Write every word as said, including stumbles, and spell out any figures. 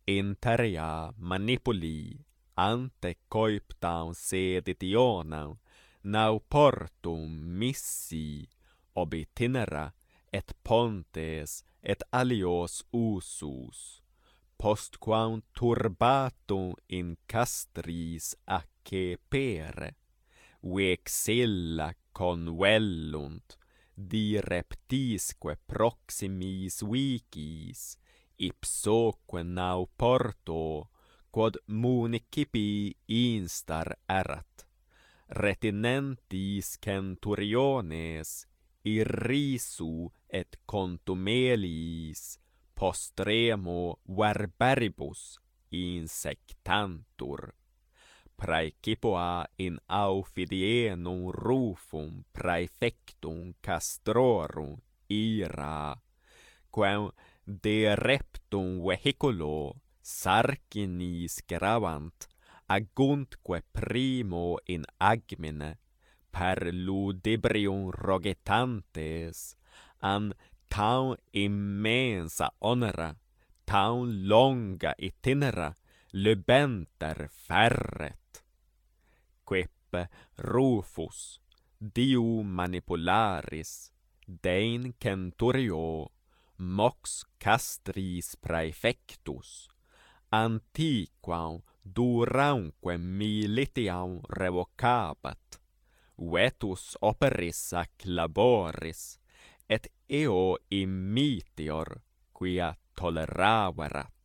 interia manipuli ante coiptaum seditionam nau portum missi ob itinera et pontes et alios usus postquam turbatum in castris accepere vexilla convellunt direptisque proximis vicis ipsoque nau porto quod municipi instar erat retinentis centuriones irrisu et contumeliis postremo verberibus insectantur praecipoa in aufidienum rufum praefectum castrorum ira quem de reptum vehiculo sarcinis gravant aguntque primo in agmine per ludibrium rogetantes an taum immensa honora taum longa itinera lebenter ferret quepe Rufus diu manipularis dein centurio mox castris praefectus antiquam duramque militiam revocabat vetus operis ac laboris et eo immitior quia toleraverat